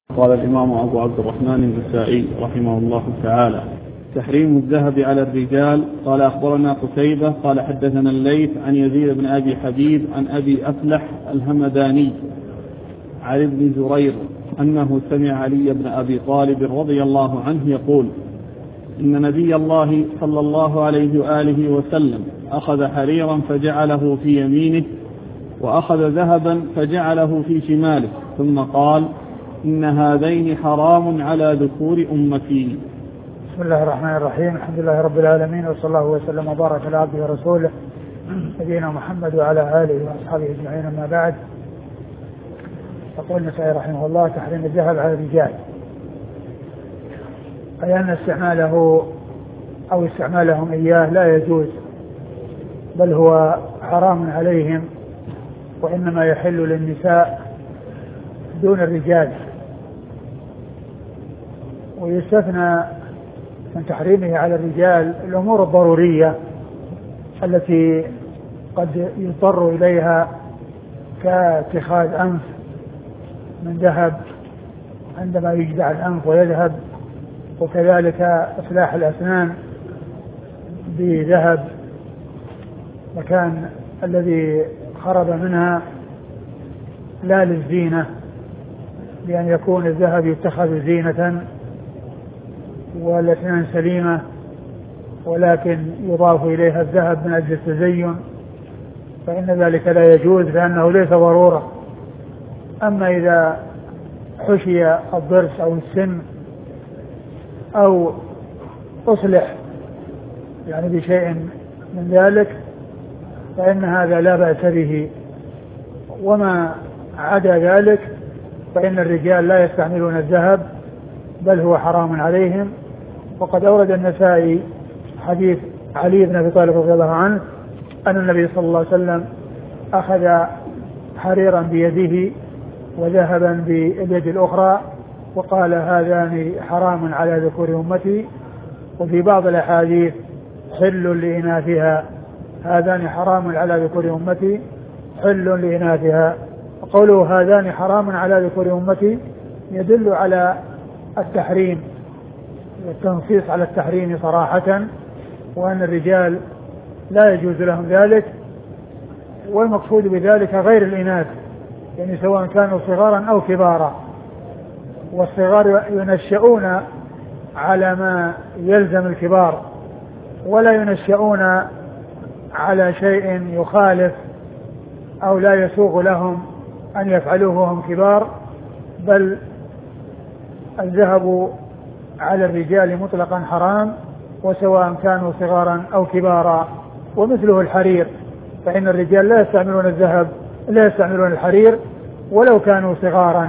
قال الإمام أبو عبد الرحمن النسائي رحمه الله تعالى: تحريم الذهب على الرجال. قال أخبرنا قتيبة قال حدثنا الليث عن يزيد بن أبي حبيب عن أبي أفلح الهمداني عن ابن زرير أنه سمع علي بن أبي طالب رضي الله عنه يقول: إن نبي الله صلى الله عليه وآله وسلم أخذ حريرا فجعله في يمينه، وأخذ ذهبا فجعله في شماله، ثم قال: إن هذين حرام على ذكور أمتي. بسم الله الرحمن الرحيم. الحمد لله رب العالمين، وصلى الله وسلم وبارك على عبده ورسوله نبينا محمد وعلى آله وأصحابه أجمعين، أما بعد. يقول النسائي رحمه الله: تحريم الذهب على الرجال، أي أن استعماله أو استعمالهم إياه لا يجوز، بل هو حرام عليهم، وإنما يحل للنساء دون الرجال. ويستثنى من تحريمه على الرجال الأمور الضرورية التي قد يضطر إليها، كاتخاذ أنف من ذهب عندما يجدع الأنف ويذهب، وكذلك إصلاح الأسنان بذهب مكان الذي خرب منها، لا للزينة، لأن يكون الذهب يتخذ زينة والأسنان سليمة، ولكن يضاف إليها الذهب من أجل التزين، فإن ذلك لا يجوز، لأنه ليس ضرورة. أما إذا حشي الضرس أو السن أو أصلح يعني بشيء من ذلك فإن هذا لا بأس به. وما عدا ذلك فإن الرجال لا يستعملون الذهب، بل هو حرام عليهم. وقد أورد النسائي حديث علي بن أبي طالب رضي الله عنه أن النبي صلى الله عليه وسلم أخذ حريرا بيده وذهبا باليد الأخرى، وقال: هذان حرام على ذكور أمتي. وفي بعض الأحاديث: حل لإناثها، هذان حرام على ذكور أمتي حل لإناثها. وقوله هذان حرام على ذكور أمتي يدل على التحريم والتنصيص على التحريم صراحة، وأن الرجال لا يجوز لهم ذلك، والمقصود بذلك غير الإناث، يعني سواء كانوا صغارا أو كبارا. والصغار ينشؤون على ما يلزم الكبار، ولا ينشؤون على شيء يخالف أو لا يسوغ لهم أن يفعلوه وهم كبار. بل الذهب على الرجال مطلقا حرام، وسواء كانوا صغارا أو كبارا. ومثله الحرير، فإن الرجال لا يستعملون الذهب، لا يستعملون الحرير ولو كانوا صغارا،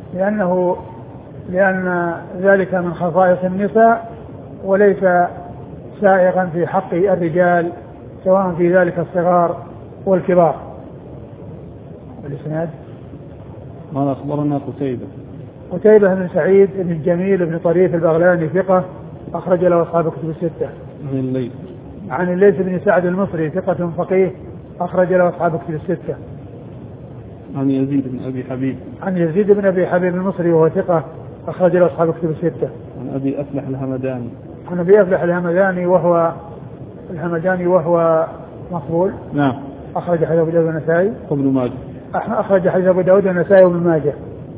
لأن ذلك من خصائص النساء، وليس سائغا في حق الرجال، سواء في ذلك الصغار والكبار. الإسناد: قال أخبرنا قتيبة بن سعيد بن الجميل بن طريف البغلاني ثقة، أخرج له أصحاب كتب الستة. عن الليث بن سعد المصري ثقة فقيه، أخرج له أصحاب كتب الستة. عن يزيد بن أبي حبيب المصري وهو ثقة، أخرج له أصحاب كتب الستة. عن أبي أفلح الهمداني وهو مقبول. نعم. أخرج حديث أبو داود والنسائي وابن ماجه. أخرج حديث أبو داود والنسائي وابن ماجه.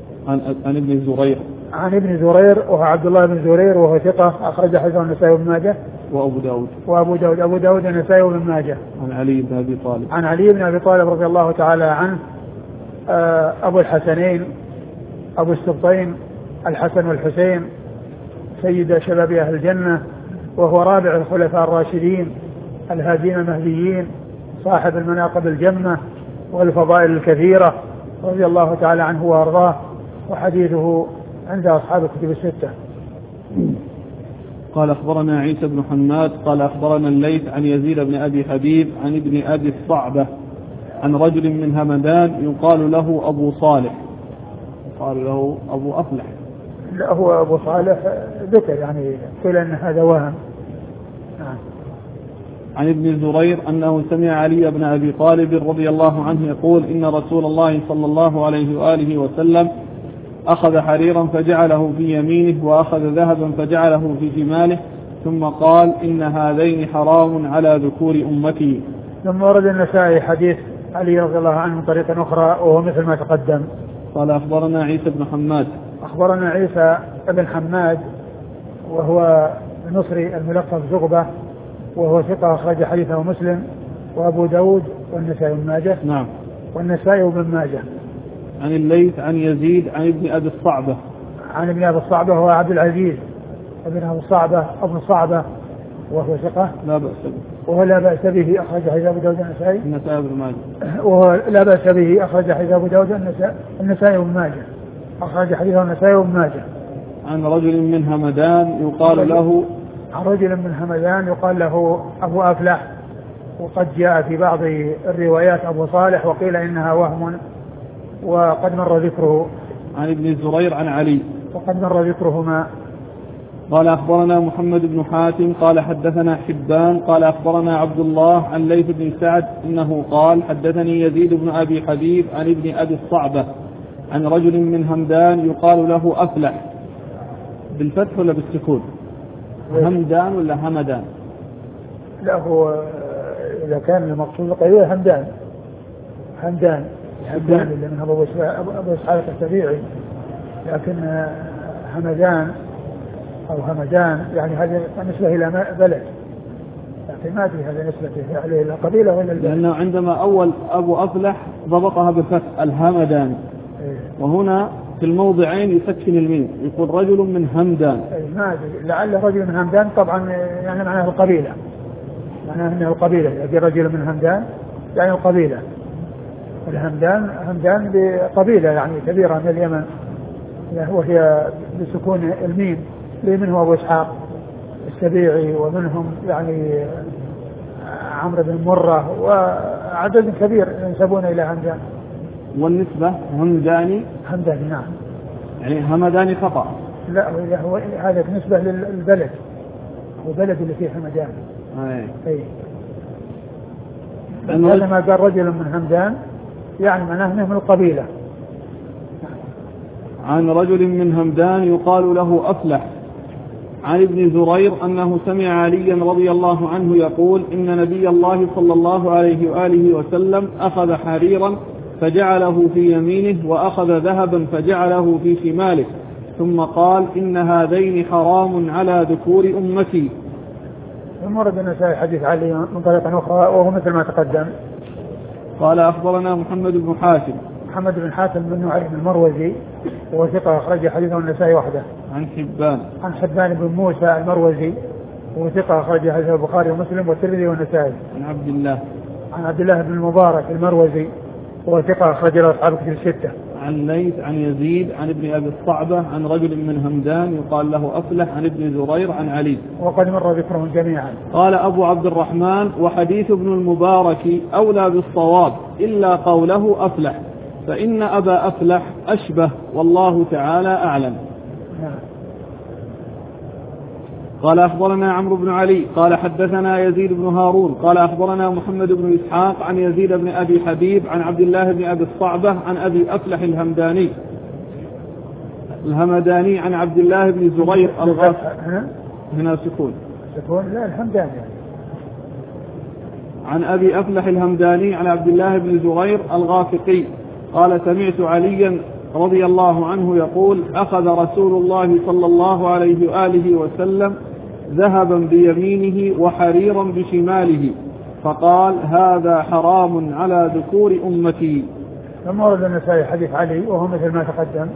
عن ابن زرير وهو عبد الله بن زرير وهو ثقة، أخرج حديث النسائي وابن ماجه. أبو داود النسائي وابن ماجه. عن علي بن أبي طالب رضي الله تعالى عنه، أبو الحسنين، أبو السبطين الحسن والحسين، سيد شباب أهل الجنة، وهو رابع الخلفاء الراشدين الهادين المهديين، صاحب المناقب الجمة والفضائل الكثيرة، رضي الله تعالى عنه وأرضاه، وحديثه عند أصحاب الكتب الستة. قال أخبرنا عيسى بن حماد قال أخبرنا الليث عن يزيد بن أبي حبيب عن ابن أبي الصعبة عن رجل من همدان يقال له أبو صالح، قال له أبو أفلح. لا، هو أبو صالح ذكر، يعني قيل أن هذا وهم. عن ابن زرير أنه سمع علي بن أبي طالب رضي الله عنه يقول: إن رسول الله صلى الله عليه وآله وسلم أخذ حريرا فجعله في يمينه وأخذ ذهبا فجعله في شماله ثم قال إن هذين حرام على ذكور أمتي. ثم ورد النسائي حديث علي رضي الله عنه من طريق أخرى وهو مثل ما تقدم. قال أخبرنا عيسى بن حماد. أخبرنا عيسى بن حماد وهو المصري الملقب زغبة وهو ثقة أخرج حديثه مسلم وأبو داود والنسائي بن ماجه. نعم. والنسائي بن ماجه. عن الليث عن يزيد عن ابن أبي الصعبة. عن ابن أبي الصعبة هو عبد العزيز ابن أبي الصعبة ابن الصعبة وهو ثقة لا بأس به. وهو لا بأس به أخرج حديث أبو داود النسائي. النسائي بن ماجه. وهو لا بأس به أخرج حديث أبو داود النسائي بن ماجه. أخرج حديثه النسائي بن ماجه. عن رجل من همدان يقال له. عن رجل من همدان يقال له أبو أفلح وقد جاء في بعض الروايات أبو صالح وقيل إنها وهم وقد مر ذكره. عن ابن زرير عن علي وقد مر ذكرهما. قال أخبرنا محمد بن حاتم قال حدثنا حبان قال أخبرنا عبد الله عن ليث بن سعد إنه قال حدثني يزيد بن أبي حبيب عن ابن أبي الصعبة عن رجل من همدان يقال له أفلح بالفتح ولا بالسكون؟ همدان ولا همدان؟ لا هو إذا كان المقصود قريبا همدان اللي منها أبو إسحاق السبيعي لكن همدان أو همدان يعني هذه نسبة إلى بلد لكن ما أدري هذا نسبة إلى القبيلة ولا البلد لأنه عندما أول أبو أفلح ضبطها بالفتح الهمدان وهنا في الموضعين يسكن الميم يقول رجل من همدان. ما أدري لعل رجل من همدان طبعا يعني معناه القبيلة معناه أنه القبيلة يجي رجل من همدان يعني القبيلة همدان بقبيلة يعني كبيرة من اليمن وهي بسكون الميم منهم أبو إسحاق السبيعي ومنهم يعني عمرو بن مرة وعدد كبير ينسبون إلى همدان. والنسبة همداني نعم يعني همداني خطأ. لا هو هذا بالنسبة للبلد والبلد اللي فيه همدان. أي لما قال رجل من همدان يعني معناه من القبيلة. عن رجل من همدان يقال له أفلح عن ابن زرير أنه سمع عليا رضي الله عنه يقول إن نبي الله صلى الله عليه وآله وسلم أخذ حريرا فجعله في يمينه وأخذ ذهبا فجعله في شماله ثم قال إن هذين حرام على ذكور أمتي. ثم ورد النسائي حديث علي من طريقة أخرى وهو مثل ما تقدم. قال أخبرنا محمد بن حاتم بن نعيم المروزي وهو ثقة أخرج حديثه النسائي وحده. عن حبان بن موسى المروزي وهو ثقة أخرج حديثه البخاري ومسلم والترمذي والنسائي. عن عبد الله بن المبارك المروزي وهو ثقة أخرج له أصحاب الكتب الستة. عن ليث عن يزيد عن ابن أبي الصعبة عن رجل من همدان يقال له أفلح عن ابن زرير عن علي وقد مر ذكرهم جميعا. قال أبو عبد الرحمن وحديث ابن المبارك أولى بالصواب إلا قوله أفلح فإن أبا أفلح أشبه والله تعالى أعلم. قال أخبرنا عمرو بن علي قال حدثنا يزيد بن هارون قال أخبرنا محمد بن إسحاق عن يزيد بن أبي حبيب عن عبد الله بن أبي الصعبة عن أبي أفلح الهمداني عن عبد الله بن زرير هنا سكون لا الهمداني عن أبي أفلح الهمداني عن عبد الله بن زرير الغافقي قال سمعت عليا رضي الله عنه يقول أخذ رسول الله صلى الله عليه وآله وسلم ذهبا بيمينه وحريرا بشماله فقال هذا حرام على ذكور أمتي. ثم ورد النسائي حديث علي وهو مثل ما تقدم.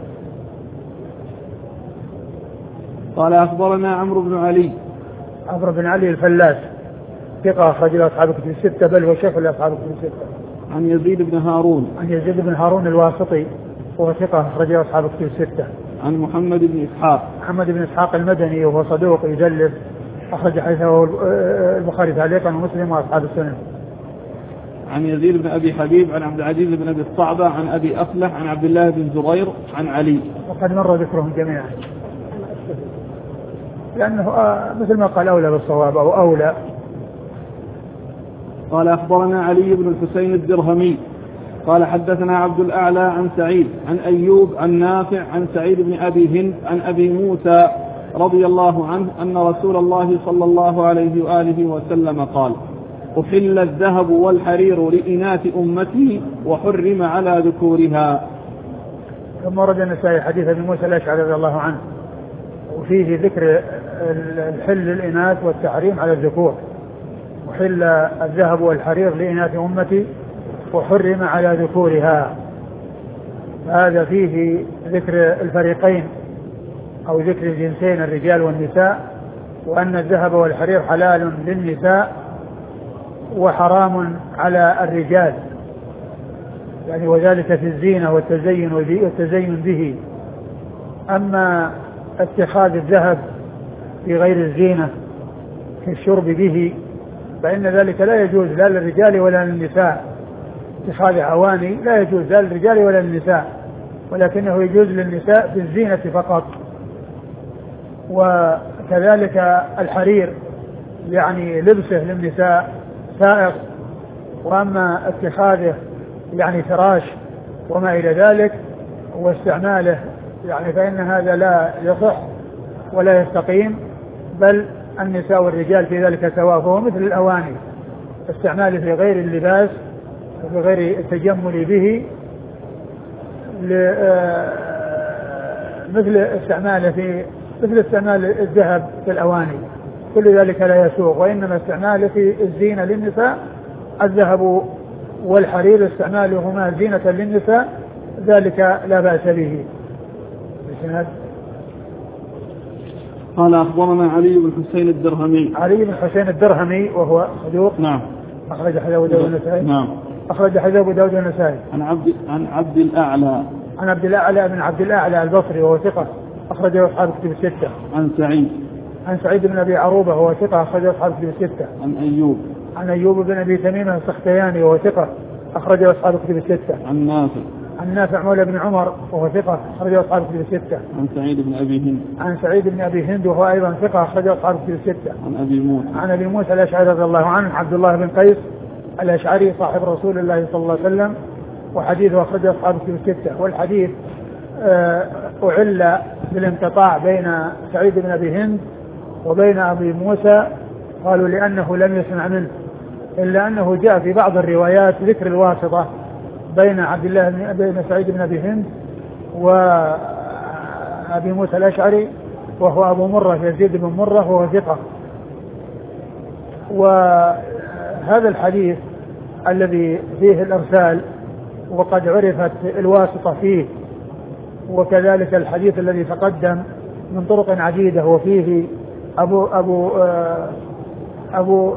قال أخبرنا عمرو بن علي الفلاس ثقة أخرج له أصحاب الكتب الستة بل وشيخ لأصحاب الكتب الستة. عن يزيد بن هارون الواسطي وهو ثقة أخرج له أصحاب الكتب الستة. عن محمد بن إسحاق المدني وهو صدوق يدلس أخرج حديثه البخاري تعليقا ومسلم وأصحاب السنن. عن يزيد بن أبي حبيب عن عبد العزيز بن أبي الصعبة عن أبي أفلح عن عبد الله بن زرير عن علي وقد مر ذكرهم جميعا لأنه مثل ما قال أولى بالصواب أو أولى. قال أخبرنا علي بن الحسين الدرهمي قال حدثنا عبد الأعلى عن سعيد عن أيوب عن نافع عن سعيد بن أبي هند عن أبي موسى رضي الله عنه أن رسول الله صلى الله عليه وآله وسلم قال: أحل الذهب والحرير لإناث أمتي وحرم على ذكورها. ثم ورد النسائي حديث أبي موسى الأشعري رضي الله عنه وفيه ذكر الحل للإناث والتحريم على الذكور. أحل الذهب والحرير لإناث أمتي وحرم على ذكورها. هذا فيه ذكر الفريقين أو ذكر الجنسين الرجال والنساء، وأن الذهب والحرير حلال للنساء وحرام على الرجال، يعني وذلك في الزينة والتزين به. أما اتخاذ الذهب في غير الزينة كالشرب به فإن ذلك لا يجوز لا للرجال ولا للنساء. اتخاذ أواني لا يجوز لا للرجال ولا للنساء، ولكنه يجوز للنساء في الزينة فقط. وكذلك الحرير يعني لبسه للنساء سائغ، وأما اتخاذه يعني فراش وما إلى ذلك واستعماله يعني فإن هذا لا يصح ولا يستقيم، بل النساء والرجال في ذلك سواء. فهو مثل الأواني، استعماله في غير اللباس وفي غير التجمل به مثل استعمال الذهب في الأواني، كل ذلك لا يسوغ. وإنما استعماله في الزينة للنساء الذهب والحرير استعمالهما زينة للنساء ذلك لا بأس به. قال أخبرنا علي بن حسين الدرهمي. علي بن حسين الدرهمي وهو صدوق. نعم. أخرج حديث أبو داود النسائي. نعم. أخرج حديث أبو داود النسائي. عن عبد الأعلى. عن عبد الأعلى بن عبد الأعلى البصري وهو ثقة أخرجه أصحاب كتب الستة. عن سعيد بن أبي عروبة وهو ثقة أخرجه أصحاب كتب الستة. عن أيوب بن أبي تميم السختياني وهو ثقة أخرجه أصحاب كتب الستة. عن نافع مولى بن عمر وهو ثقة أخرجه أصحاب كتب الستة. عن سعيد بن أبي هند وهو أيضا ثقة أخرجه أصحاب كتب الستة. عن أبي موسى الأشعري رضي الله عنه عبد الله بن قيس الأشعري صاحب رسول الله صلى الله عليه وسلم، وحديثه أخرجه أصحاب كتب الستة. والحديث أعل بالانقطاع بين سعيد بن أبي هند وبين أبي موسى، قالوا لأنه لم يسمع منه، إلا أنه جاء في بعض الروايات ذكر الواسطة بين سعيد بن أبي هند وأبي موسى الأشعري وهو أبو مرة يزيد بن مرة وهو ثقة. وهذا الحديث الذي فيه الإرسال وقد عرفت الواسطة فيه، وكذلك الحديث الذي تقدم من طرق عديدة وفيه أبو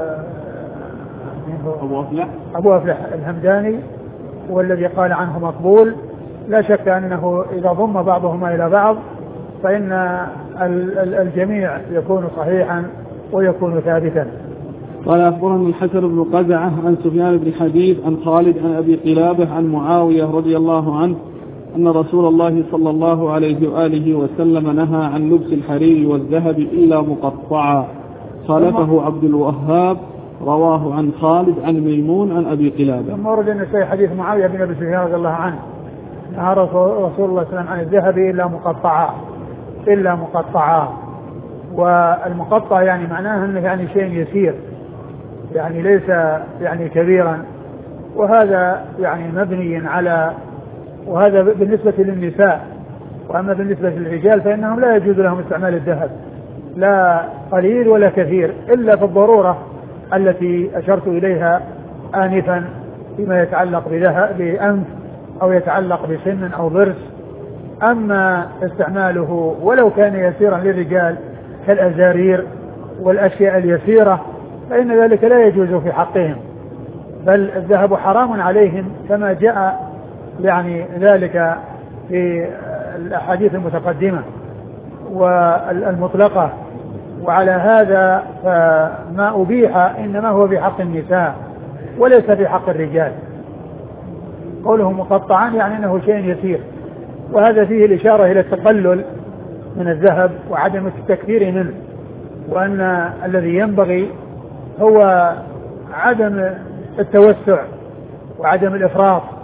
أفلح الهمداني والذي قال عنه مقبول، لا شك أنه إذا ضم بعضهما إلى بعض فإن الجميع يكون صحيحا ويكون ثابتا. قال أخبرنا الحسن بن قزعة عن سفيان بن حبيب عن خالد عن أبي قلابة عن معاوية رضي الله عنه أن رسول الله صلى الله عليه وآله وسلم نهى عن لبس الحرير والذهب إلا مقطعا، خالفه عبد الوهاب رواه عن خالد عن ميمون عن أبي قلابة. ثم ورد النسائي حديث معاوية بن أبي سفيان رضي الله عنه نهى رسول الله صلى الله عليه وسلم عن الذهب إلا مقطعا. والمقطع يعني معناه أنه يعني شيء يسير، يعني ليس يعني كبيرا، وهذا يعني مبني على، وهذا بالنسبة للنساء. وأما بالنسبة للرجال فإنهم لا يجوز لهم استعمال الذهب لا قليل ولا كثير إلا في الضرورة التي أشرت إليها آنفا فيما يتعلق بأنف أو يتعلق بسن أو ضرس. أما استعماله ولو كان يسيرا للرجال كالأزارير والأشياء اليسيرة فإن ذلك لا يجوز في حقهم، بل الذهب حرام عليهم كما جاء يعني ذلك في الأحاديث المتقدمة والمطلقة. وعلى هذا فما أبيح إنما هو في حق النساء وليس في حق الرجال. قوله مقطعا يعني أنه شيء يسير، وهذا فيه الإشارة إلى التقلل من الذهب وعدم التكثير منه، وأن الذي ينبغي هو عدم التوسع وعدم الإفراط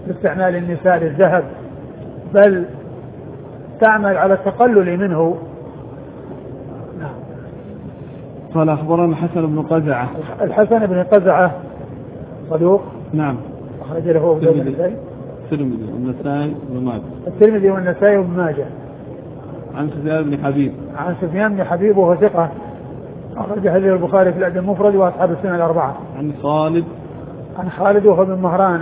باستعمال النساء للذهب، بل تعمل على التقلل منه. نعم. قال أخبرنا الحسن بن قزعة. الحسن بن قزعة صدوق. نعم. أخرج له الترمذي والنسائي وابن ماجه. الترمذي والنسائي وابن ماجه. عن سفيان بن حبيب. عن سفيان بن حبيب وهو ثقة، أخرج حديث البخاري في الأدب المفرد وأصحاب السنة الأربعة. عن خالد. عن خالد وهو بن مهران.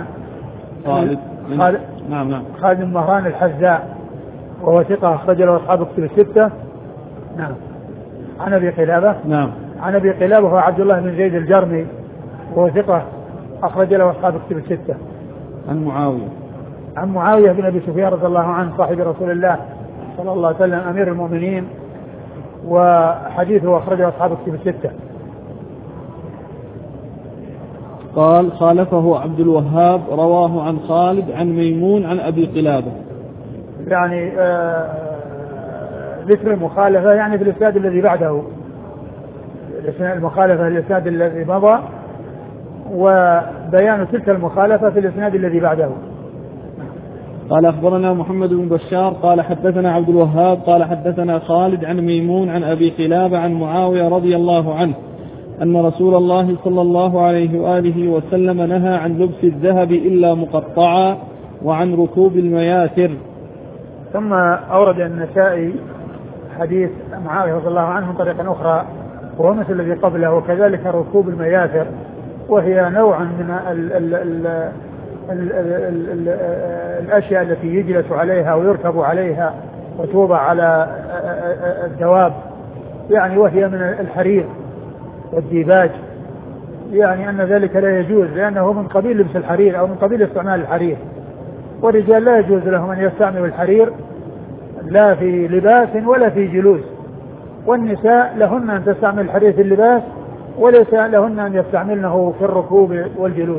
نعم. خالد بن مهران الحذاء وهو ثقة، أخرج له أصحاب الكتب الستة. نعم. عن أبي قلابة. نعم. عن أبي قلابة هو عبد الله بن زيد الجرمي وهو ثقة، أخرج له أصحاب الكتب الستة. عن معاوية. عن معاوية بن أبي سفيان رضي الله عنه صاحب رسول الله صلى الله عليه وسلم أمير المؤمنين، وحديثه أخرجه أصحاب الكتب الستة. قال خالفه عبد الوهاب رواه عن خالد عن ميمون عن أبي قلابة. يعني ذكر المخالفة يعني في الإسناد الذي بعده، المخالفة الإسناد الذي مضى، وبيان تلك المخالفة في الإسناد الذي بعده. قال أخبرنا محمد بن بشار قال حدثنا عبد الوهاب قال حدثنا خالد عن ميمون عن أبي قلابة عن معاوية رضي الله عنه أن رسول الله صلى الله عليه وآله وسلم نهى عن لبس الذهب إلا مقطعا وعن ركوب المياثر. ثم أورد النسائي حديث معاوية رضي الله عنه من طريقة أخرى وهو مثل الذي قبله، وكذلك ركوب المياثر، وهي نوع من الأشياء التي يجلس عليها ويركب عليها وتوضع على الدواب، يعني وهي من الحرير والديباج، يعني أن ذلك لا يجوز لأنه من قبيل لبس الحرير أو من قبيل استعمال الحرير، والرجال لا يجوز لهم أن يستعملوا الحرير لا في لباس ولا في جلوس، والنساء لهن أن تستعمل الحرير في اللباس وليس لهن أن يستعملنه في الركوب والجلوس.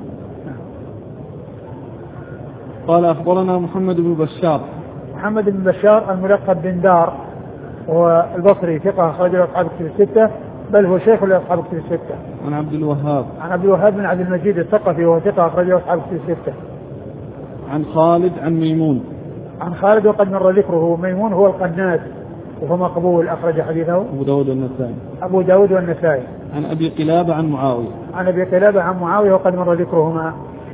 قال أخبرنا محمد بن بشار. محمد بن بشار الملقب بن دار هو البصري ثقة، أخرج له أصحاب الكتب الستة، بل هو شيخ لأصحاب الكتب الستة. عن عبد الوهاب. عن عبد الوهاب بن عبد المجيد الثقفي وهو ثقة، أخرج له أصحاب الكتب الستة. عن خالد عن ميمون. عن خالد وقد مر ذكره. ميمون هو القناد وهو مقبول، أخرج حديثه أبو داود والنسائي. أبو داود والنسائي. عن أبي قلابة عن معاوية. عن أبي قلابة عن معاوية وقد مر ذكرهما.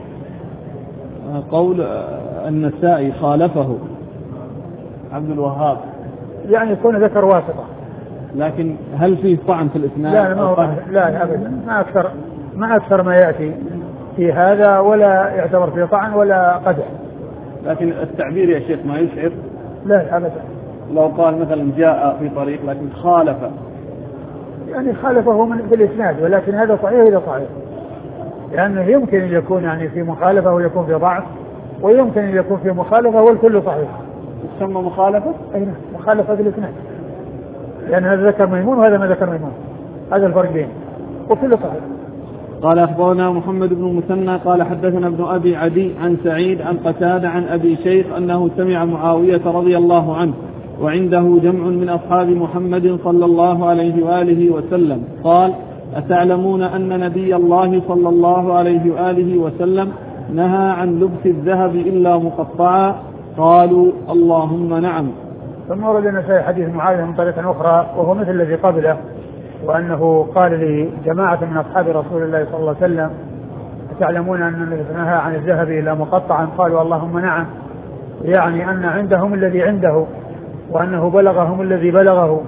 قول النسائي خالفه عبد الوهاب يعني يكون ذكر واسطة، لكن هل فيه طعن في الإسناد؟ لا أبدا، ما أكثر ما يأتي في هذا، ولا يعتبر فيه طعن ولا قدح. لكن التعبير يا شيخ ما يشعر. لا أبدا. لو قال مثلا جاء في طريق لكن خالف، يعني خالفه من في الإسناد، ولكن هذا صحيح إذا صحيح، لأنه يمكن أن يكون يعني في مخالفة ويكون في ضعف، ويمكن أن يكون في مخالفة والكل صحيح. تسمى مخالفة؟ أين مخالفة في الإسناد، لأن هذا ذكر ميمون وهذا ما ذكر ميمون، هذا الفرق بين، وكل صحيح. قال أخبرنا محمد بن المثنى قال حدثنا ابن أبي عدي عن سعيد عن قتادة عن أبي شيخ أنه سمع معاوية رضي الله عنه وعنده جمع من أصحاب محمد صلى الله عليه وآله وسلم قال: أتعلمون أن نبي الله صلى الله عليه وآله وسلم نهى عن لبس الذهب إلا مقطعا؟ قالوا: اللهم نعم. ثم ورد النسائي حديث معاوية من طريقة أخرى وهو مثل الذي قبله، وأنه قال لجماعة من أصحاب رسول الله صلى الله عليه وسلم: أتعلمون أن النبي نهى عن الذهب إلا مقطعا؟ قالوا: اللهم نعم، يعني أن عندهم الذي عنده، وأنه بلغهم الذي بلغه،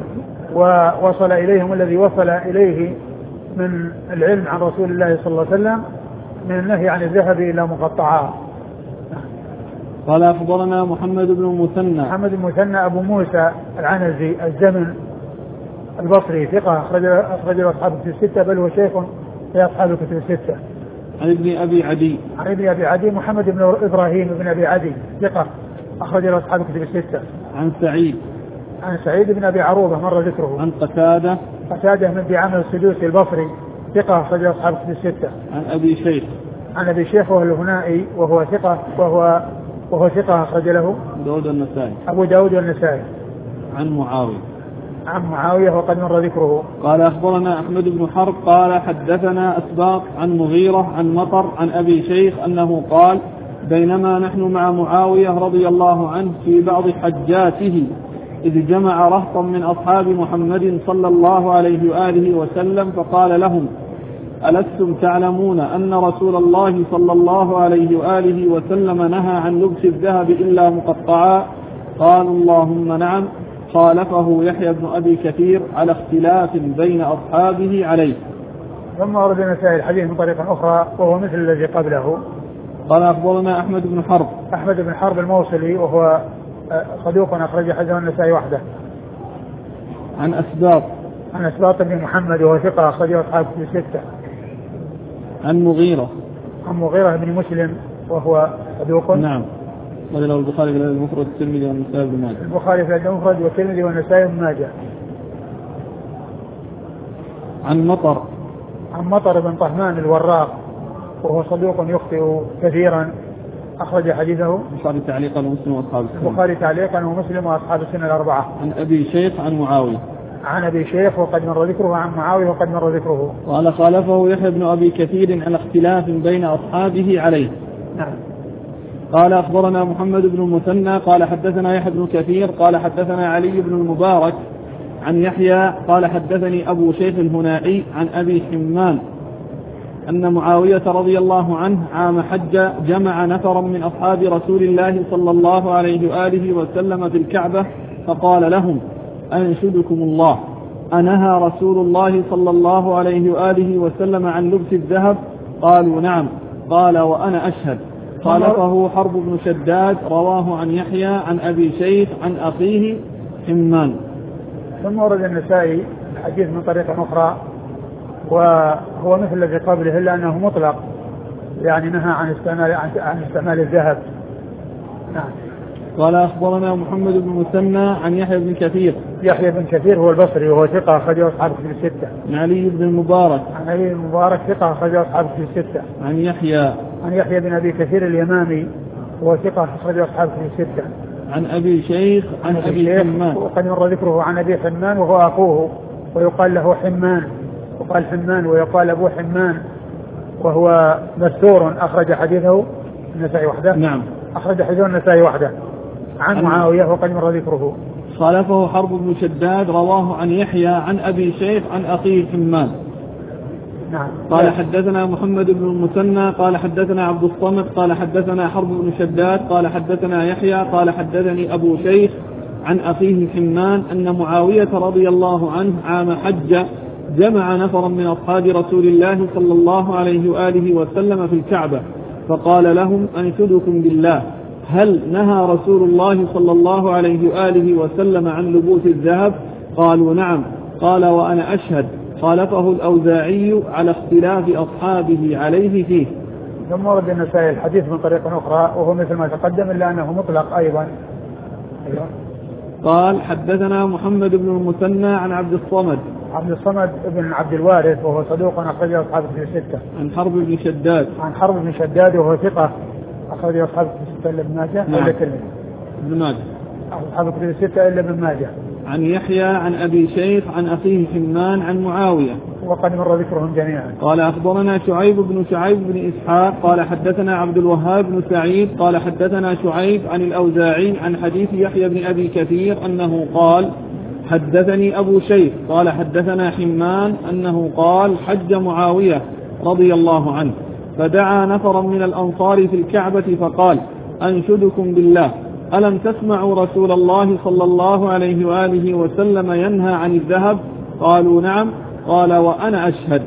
ووصل إليهم الذي وصل إليه من العلم عن رسول الله صلى الله عليه وسلم من النهي عن الذهب إلا مقطعا. قال أخبرنا محمد بن المثنى. محمد بن المثنى أبو موسى العنزي الزمن البصري ثقة، أخرج أصحاب الكتب الستة، بل هو شيخ في أصحاب الكتب الستة. عن ابن أبي عدي. عن ابن أبي عدي محمد بن إبراهيم بن أبي عدي ثقة، أخرج أصحاب الكتب الستة. عن سعيد. عن سعيد بن أبي عروبة مر ذكره. عن قتادة. قتادة من بعامر السدوسي البصري ثقة، أخرج أصحاب الكتب الستة. عن أبي شيخ. عن أبي شيخ وهو الهنائي وهو ثقة، وهو ثقة، أخرج له داود النسائي. أبو داود والنسائي. عن معاوية. عن معاوية وقد مر ذكره. قال أخبرنا أحمد بن حرب قال حدثنا أسباط عن مغيرة عن مطر عن أبي شيخ أنه قال: بينما نحن مع معاوية رضي الله عنه في بعض حجاته إذ جمع رهطا من أصحاب محمد صلى الله عليه وآله وسلم فقال لهم: ألستم تعلمون أن رسول الله صلى الله عليه وآله وسلم نهى عن لبس الذهب إلا مقطعا؟ قالوا: اللهم نعم. خالفه يحيى بن أبي كثير على اختلاف بين أصحابه عليه. ثم ورد النسائي الحديث من طريقة أخرى وهو مثل الذي قبله. قال أخبرنا أحمد بن حرب. أحمد بن حرب الموصلي وهو صدوق أخرج حديثه النسائي وحده. عن أسباط بن محمد وهو ثقة أخرجه أصحاب الستة. عن مغيرة بن مسلم وهو صدوق. نعم. قال البخاري في المفرد والترمذي والنسائي بن ماجه. البخاري في المفرد والترمذي والنسائي بن ماجه. عن مطر بن طهمان الوراق وهو صدوق يخطئ كثيرا أخرج حديثه البخاري تعليقا ومسلم وأصحاب السنة. البخاري تعليقا ومسلم وأصحاب السنة الأربعة. عن أبي شيخ عن أبي شيخ وقد مر ذكره، عن معاوية وقد مر ذكره. قال خالفه يحيى بن أبي كثير على اختلاف بين أصحابه عليه. نعم. قال أخبرنا محمد بن المثنى قال حدثنا يحيى بن كثير قال حدثنا علي بن المبارك عن يحيى قال حدثني أبو شيخ الهنائي عن أبي حمان أن معاوية رضي الله عنه عام حج جمع نفرا من أصحاب رسول الله صلى الله عليه وآله وسلم في الكعبة فقال لهم: أنشدكم الله، أنهى رسول الله صلى الله عليه وآله وسلم عن لبس الذهب؟ قالوا: نعم. قال: وأنا أشهد. خالفه حرب بن شداد رواه عن يحيى عن أبي شيخ عن أخيه حمان. ثم ورد النسائي الحديث من طريقة أخرى وهو مثل الذي قبله إلا أنه مطلق، يعني نهى عن استعمال الذهب. نعم. قال أخبرنا محمد بن المثنى عن يحيى بن كثير هو البصري وهو ثقة أخرجه أصحاب الكتب الستة. عن علي بن المبارك ثقة أخرجه أصحاب الكتب الستة. عن يحيى بن أبي كثير اليمامي وهو ثقة أخرجه أصحاب الكتب الستة. عن أبي شيخ عن أبي حمان وقد مر ذكره عن أبي حمان وهو أخوه ويقال له حمان، وقال حمان ويقال أبو حمان، وهو مستور أخرج حديثه النسائي وحده. نعم. أخرج حديثه النسائي وحده. عن معاوية وقد مر ذكره. خالفه حرب بن شداد رواه عن يحيى عن أبي شيخ عن أخيه حمان. نعم. قال حدثنا محمد بن المثنى قال حدثنا عبد الصمد قال حدثنا حرب بن شداد قال حدثنا يحيى قال حدثني أبو شيخ عن أخيه حمان أن معاوية رضي الله عنه عام حج جمع نفرا من أصحاب رسول الله صلى الله عليه وآله وسلم في الكعبة فقال لهم: أنشدكم بالله، هل نهى رسول الله صلى الله عليه وآله وسلم عن لبوس الذهب؟ قالوا: نعم. قال: وأنا أشهد. خالفه الأوزاعي على اختلاف أصحابه عليه فيه. ثم ورد النسائي الحديث من طريقة أخرى وهو مثل ما تقدم إلا أنه مطلق أيضا. أيوة. قال حدثنا محمد بن المثنى عن عبد الصمد بن عبد الوارث وهو صدوق أخرجه أصحاب الستة. عن حرب بن شداد وهو ثقة أخرجه أصحاب الستة إلا ابن ماجه. نعم. ابن ماجه أصحاب الستة إلا ابن ماجه. عن يحيى عن أبي شيخ عن أخيه حمان عن معاوية وقد مر ذكرهم جميعا. قال أخبرنا شعيب بن إسحاق قال حدثنا عبد الوهاب بن سعيد قال حدثنا شعيب عن الأوزاعي عن حديث يحيى بن أبي كثير أنه قال: حدثني أبو شيخ قال حدثنا حمان أنه قال: حج معاوية رضي الله عنه فدعا نفرا من الأنصار في الكعبة فقال: أنشدكم بالله، ألم تسمعوا رسول الله صلى الله عليه وآله وسلم ينهى عن الذهب؟ قالوا: نعم. قال: وأنا أشهد.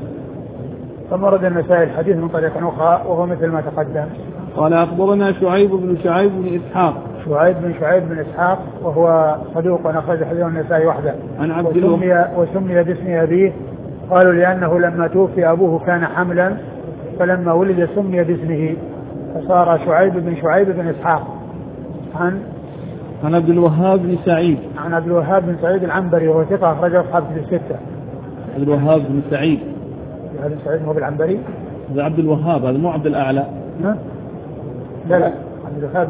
ثم ورد النسائي الحديث من طريقة أخرى وهو مثل ما تقدم. قال أخبرنا شعيب بن إسحاق شعيب بن إسحاق وهو صدوق أخرج حديثه النسائي وحده. عن وسمي باسم أبيه، قالوا لأنه لما توفي أبوه كان حملا فلما ولد سمي باسمه فصار شعيب بن إسحاق. عن عبد الوهاب بن سعيد العنبري وهو ثقة أخرجه أصحاب الستة. عبد الوهاب بن سعيد هو بالعنبري. هذا عبد الوهاب، هذا مو عبد الأعلى. لا عبد الوهاب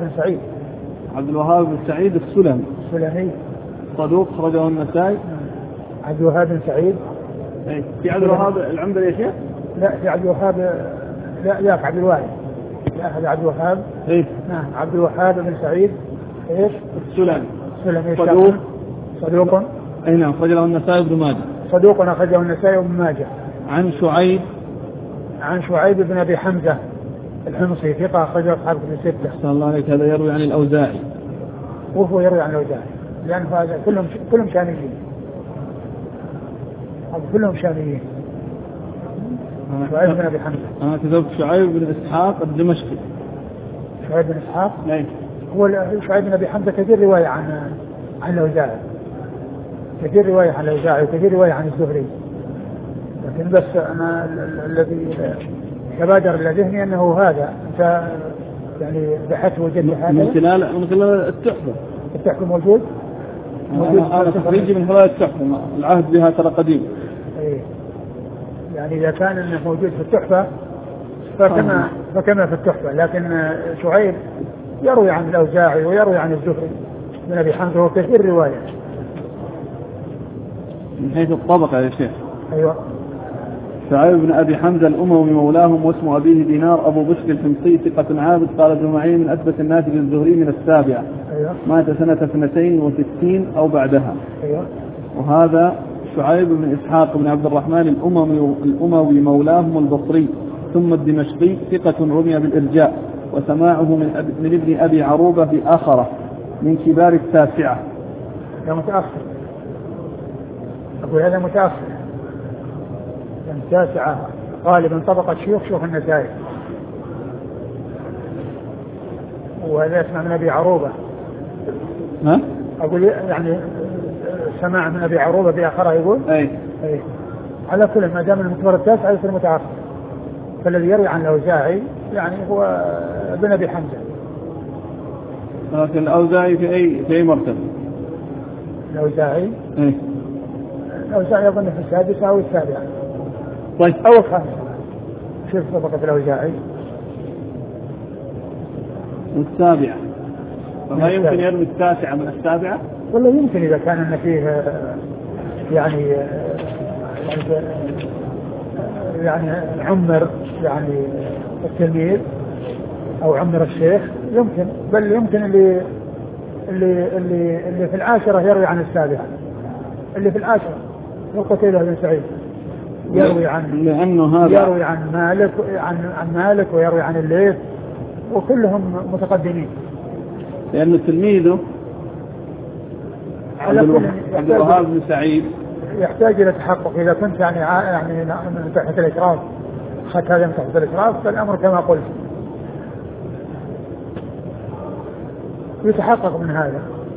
بن سعيد السلمي صدوق أخرجه النسائي. عبد الوهاب بن سعيد. في عبد الوهاب العنبري يا شيخ؟ لا في عبد الوهاب، لا عبد الوارث. لا هذا عبد الوهاب. إيه؟ نعم عبد الوهاب بن سعيد إيش؟ السلمي. صدوق. صدوق. أي نعم أخرجه النسائي بن ماجه. صدوق أخرجه النسائي بن ماجه. عن شعيب. عن شعيب بن أبي حمزة الحمصي ثقة أخرجه أصحاب كتب الستة. صلى الله عليه هذا يروي عن الأوزاعي. وهو يروي عن الأوزاعي لأن هذا كلهم شاميين. كلهم شاميين. شعيب بن أبي حمزة. أنا كتبت شعيب بن إسحاق الدمشقي. شعيب بن إسحاق. نعم. هو شعيب بن أبي حمزة كثير رواية عن الأوزاعي. كثير رواية عن الأوزاعي وكثير رواية عن الزهري. لكن بس أنا الذي تبادر إلى ذهني أنه هذا أنت يعني بحثت وجدت هذا من خلال التحفة. التحفة موجود. أنا تخريجي من خلال التحفة. العهد بها ترى قديم. إيه. يعني إذا كان أنه موجود في التحفة فكما في التحفة. لكن شعيب يروي عن الأوزاعي ويروي عن الزهري بن أبي حمزة وكثير رواية. من حيث الطبقة يا شيخ. أيوة. شعيب بن أبي حمزة الأموي مولاهم واسم أبيه دينار أبو بشر الحمصي ثقة عابد قال ابن معين من أثبت الناس للزهري من السابعة. أيوة. مات سنة 62 أو بعدها. أيوة. وهذا شعيب بن إسحاق بن عبد الرحمن الأموي مولاهم البصري ثم الدمشقي ثقة رمي بالإرجاء وسماعه من ابن أبي عروبة في آخرة من كبار التاسعة. هذا متأخر. أقول هذا متأخر. التاسعة غالبا طبقة شيوخ النسائي. وهذا اسمه من أبي عروبة. ها؟ أقول يعني سماع من أبي عروبة بآخرة يقول. أي. على كل ما دام المكبر التاسع يصير متأخر. فالذي يروي عن الأوزاعي يعني هو ابن أبي حمزة. لكن الأوزاعي في أي مرتبة؟ الأوزاعي. أي. الأوزاعي يظن في السادسة أو السابعة. طيب. أو الخامسة. شوف طبقة الأوزاعي. السابعة. فما يمكن يرمي التاسعة من السابعة؟ ولا يمكن إذا كان أن فيه يعني عمر يعني التلميذ أو عمر الشيخ يمكن. بل يمكن اللي في العاشرة يروي عن السابعة. اللي في العاشرة قتيبة بن سعيد يروي عن لأنه هذا يروي عن مالك ويروي عن الليث وكلهم متقدمين. لأن تلميذه عبد الوهاب بن سعيد يحتاج إلى تحقق. إذا كنت يعني من تحت الإشراف أخذت هذا من تحت الإشراف فالأمر كما قلت يتحقق من هذا.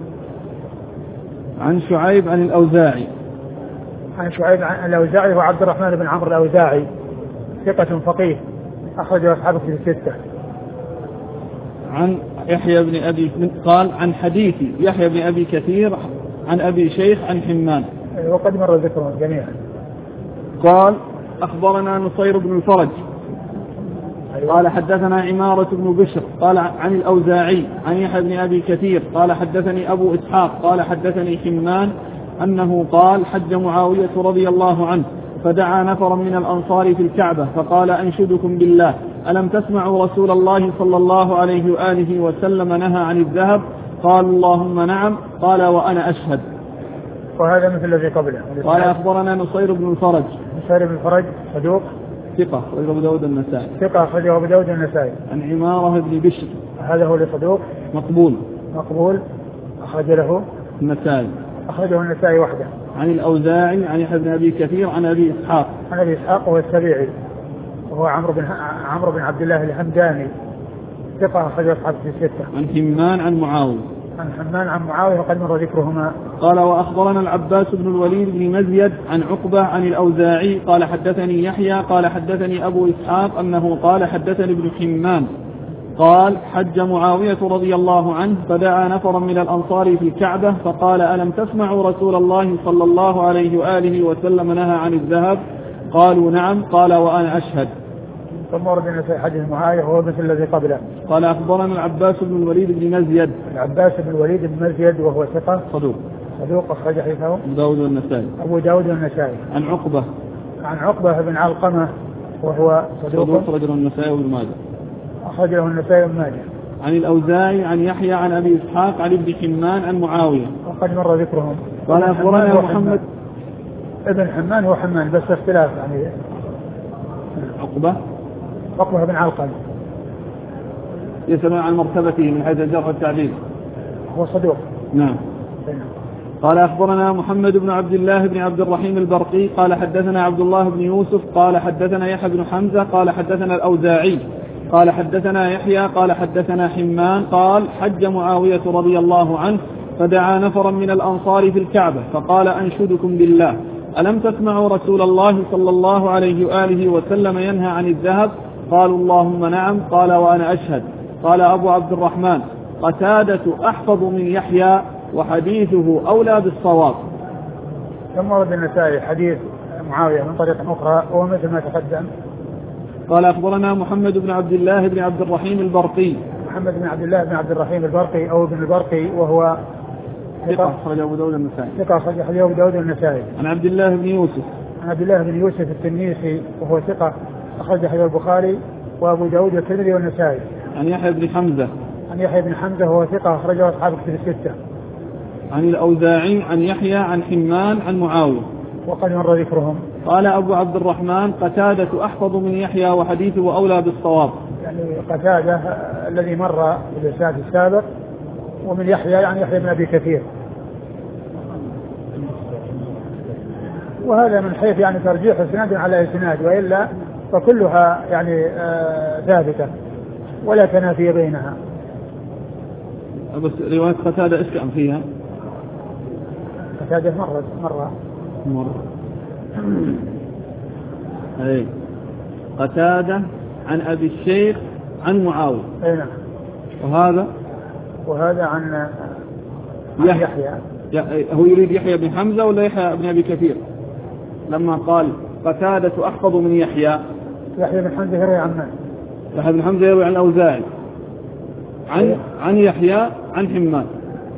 عن شعيب عن الأوزاعي. عن شعيب عن الأوزاعي وعبد الرحمن بن عمرو الأوزاعي ثقة فقيه أخرجه أصحاب كتب الستة. عن يحيى بن أبي قال عن حديثي يحيى بن أبي كثير عن أبي شيخ عن حمان وقد مر ذكرهم جميعا. قال أخبرنا نصير بن الفرج قال حدثنا عمارة بن بشر قال عن الأوزاعي عن يحيى بن أبي كثير قال حدثني أبو إسحاق قال حدثني حمان أنه قال حج معاوية رضي الله عنه فدعا نفرا من الأنصار في الكعبة فقال أنشدكم بالله ألم تسمعوا رسول الله صلى الله عليه وآله وسلم نهى عن الذهب؟ قال اللهم نعم. قال وأنا أشهد. وهذا مثل الذي قبله. قال أخبرنا نصير بن الفرج. نصير بن الفرج صدوق ثقة أخرجه أبو داود النسائي. ثقة أخرجه أبو داود النسائي. عن عمارة بن بشر. هذا هو لصدوق مقبول أخرج له النسائي. أخرجه النسائي وحده. عن الأوزاعي عن يحيى بن أبي كثير عن أبي إسحاق. عن أبي إسحاق وهو السبيعي وهو عمرو بن عبد الله الحمداني ثقة أخرجه أصحاب الستة. عن حمان عن معاوية. عن حمان عن معاوية وقد مر ذكرهما. قال وأخبرنا العباس بن الوليد بن مزيد عن عقبة عن الأوزاعي قال حدثني يحيى قال حدثني أبو إسحاق أنه قال حدثني ابن حمان قال حج معاوية رضي الله عنه فدعا نفرا من الأنصار في الكعبة فقال ألم تسمعوا رسول الله صلى الله عليه وآله وسلم نهى عن الذهب؟ قالوا نعم. قال وأنا أشهد. ثم ورد في حديث معاوية وهو مثل الذي قبله. قال أخبرنا العباس بن الوليد بن مزيد. العباس بن الوليد بن مزيد وهو ثقة صدوق أخرج حديثه أبو داود والنسائي. عن عقبة بن علقمة وهو صدوق رجل النسائي وابن ماجه. أخرج له النسائي وابن ماجه. عن الأوزاعي عن يحيى عن أبي إسحاق عن ابن حمان عن معاوية وقد مر ذكرهم. قال أخبرنا محمد ابن حمان هو حمان بس اختلاف يعني عقبة بن علقمة يسأل عن مرتبته من حيث الجرح والتعديل هو صدوق. نعم. قال أخبرنا محمد بن عبد الله بن عبد الرحيم البرقي قال حدثنا عبد الله بن يوسف قال حدثنا يحيى بن حمزة قال حدثنا الأوزاعي قال حدثنا يحيى قال حدثنا حمان قال حج معاوية رضي الله عنه فدعا نفرا من الأنصار في الكعبة فقال أنشدكم بالله ألم تسمعوا رسول الله صلى الله عليه وآله وسلم ينهى عن الذهب؟ قالوا اللهم نعم. قال وأنا أشهد. قال أبو عبد الرحمن قتادة أحفظ من يحيى وحديثه أولى بالصواب. ثم ورد النسائي حديث معاوية من طريق أخرى وهو مثل ما تقدم. قال أخبرنا محمد بن عبد الله بن عبد الرحيم البرقي. محمد بن عبد الله بن عبد الرحيم البرقي أو ابن البرقي وهو ثقة أخرج أبو داود النسائي. ثقة أخرج أبو داود النسائي. عن عبد الله بن يوسف. عن عبد الله بن يوسف التنيسي وهو ثقة أخرج حديث البخاري وأبو داود والترمذي والنسائي. عن يحيى بن حمزة. عن يحيى بن حمزة وهو ثقة أخرجه أصحاب الكتب الستة. عن الأوزاعي عن يحيى عن حمان عن معاوية وقد مر ذكرهم. قال أبو عبد الرحمن قتادة أحفظ من يحيى وحديثه أولى بالصواب. يعني قتادة الذي مر بالإسناد السابق ومن يحيى يعني يحيى بن أبي كثير وهذا من حيث يعني ترجيح اسناد على اسناد وإلا فكلها يعني ثابتة ولا تنافي بينها. بس رواية قتادة إيش كان فيها؟ قتادة مرة. أي قتادة عن أبي الشيخ عن معاوية. أي نعم. وهذا عن يحيى. هو يريد يحيى بن حمزة ولا يحيى بن أبي كثير؟ لما قال قتادة أحفظ من يحيى بن حمزة يروي عن من؟ يحيى بن حمزة يروي عن الأوزاعي عن يحيى عن حمان.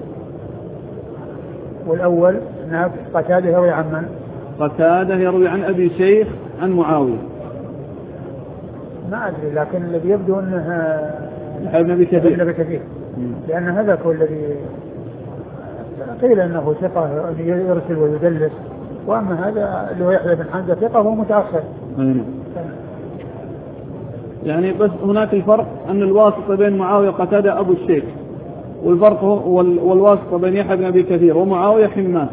والأول قتادة يروي عن من؟ قتادة يروي عن أبي شيخ عن معاوية. ما أدري لكن الذي يبدو أنه يحيى بن أبي كثير لأن هذا هو الذي قيل أنه ثقة يرسل ويدلس وأما هذا اللي هو يحيى بن حمزة ثقة هو متأخر. يعني بس هناك الفرق أن الواسطة بين معاوية قتادة أبو الشيخ والفرق والواسطة بين يحيى بن أبي كثير ومعاوية حمان.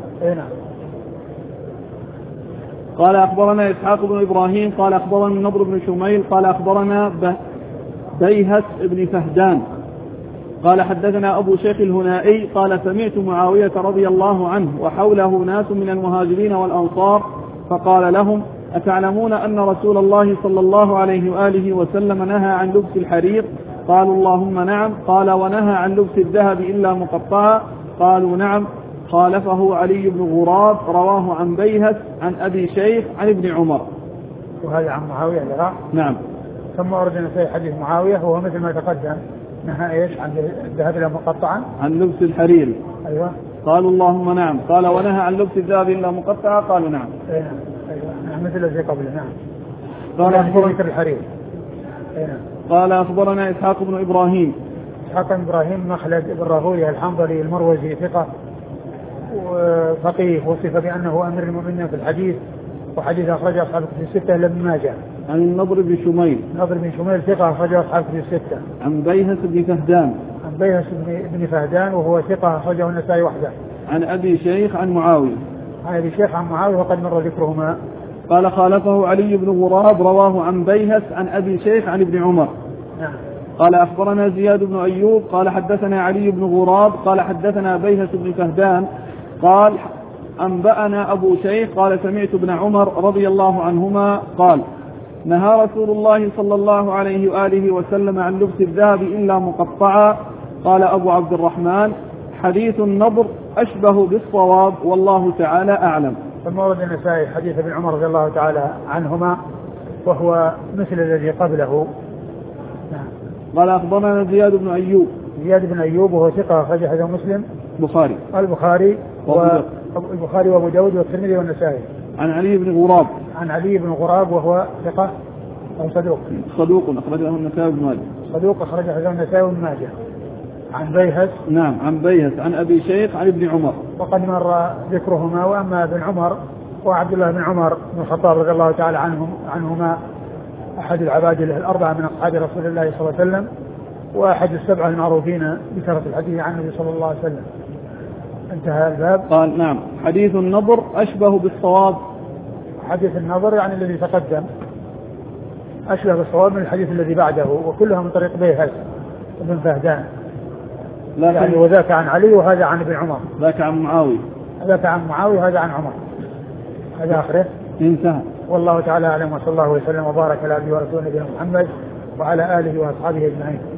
قال أخبرنا إسحاق بن إبراهيم قال أخبرنا النضر بن شميل قال أخبرنا بيهس بن فهدان قال حدثنا أبو شيخ الهنائي قال سمعت معاوية رضي الله عنه وحوله ناس من المهاجرين والأنصار فقال لهم أتعلمون أن رسول الله صلى الله عليه وآله وسلم نهى عن لبس الحرير؟ قالوا اللهم نعم. قال ونهى عن لبس الذهب إلا مقطعا؟ قالوا نعم. خالفه علي بن غراب رواه عن بيهس عن أبي شيخ عن ابن عمر. وهذا عن معاوية لغا؟ نعم. ثم أردنا في حديث معاوية هو مثل ما تقدم نهى إيش عن الذهب إلا مقطعا؟ عن لبس الحرير. أيوة. قالوا اللهم نعم. قال ونهى عن لبس الذهب إلا مقطعا؟ قالوا نعم. أيوة. مثل الذي قبله. نعم. قال أخبرنا الحرير. قال أخبرنا إسحاق بن إبراهيم. إسحاق بن إبراهيم مخلد بن راهويه الحنظلي المروزي ثقة وفقيه وصف بأنه أمير المؤمنين في الحديث وحديث أخرجه أصحاب الكتب الستة لما جاء. عن النضر بن شميل. النضر بن شميل ثقة أخرجه أصحاب الكتب الستة. عن بيهس بن فهدان. عن بيهس بن فهدان وهو ثقة أخرجه النسائي وحده. عن أبي شيخ عن معاوية. عن أبي شيخ عن معاوية وقد مر ذكرهما. قال خالفه علي بن غراب رواه عن بيهس عن أبي شيخ عن ابن عمر. نعم. قال أخبرنا زياد بن أيوب قال حدثنا علي بن غراب قال حدثنا بيهس بن فهدان قال أنبأنا أبو شيخ قال سمعت ابن عمر رضي الله عنهما قال نهى رسول الله صلى الله عليه وآله وسلم عن لبس الذهب إلا مقطعا. قال أبو عبد الرحمن حديث النضر أشبه بالصواب والله تعالى أعلم. ثم ورد النسائي حديث ابن عمر رضي الله تعالى عنهما وهو مثل الذي قبله. نعم. قال أخبرنا زياد بن أيوب. زياد بن أيوب وهو ثقة أخرج حديث مسلم البخاري وأبو داود والترمذي والنسائي. عن علي بن غراب. عن علي بن غراب وهو ثقة أو صدوق؟ صدوق أخرجه النسائي بن ماجه. صدوق أخرجه النسائي بن ماجه. عن بيهس. نعم عن بيهس عن أبي شيخ عن ابن عمر وقد مر ذكرهما. وأما ابن عمر وعبد الله بن عمر بن الخطاب رضي الله تعالى عنهما أحد العبادلة الأربعة من أصحاب رسول الله صلى الله عليه وسلم، وأحد السبعة المعروفين بكثرة الحديث عن النبي صلى الله عليه وسلم. انتهى الباب. قال نعم حديث النظر أشبه بالصواب. حديث النظر يعني الذي تقدم أشبه بالصواب من الحديث الذي بعده، وكلها من طريق بيهس بن فهدان، يعني وذاك عن علي وهذا عن ابن عمر. ذاك عن معاوية. ذاك عن معاوية وهذا عن عمر. هذا آخره. انتهى. والله تعالى أعلم، وصلى الله وسلم وبارك على عبده ورسوله نبينا محمد وعلى آله وأصحابه أجمعين.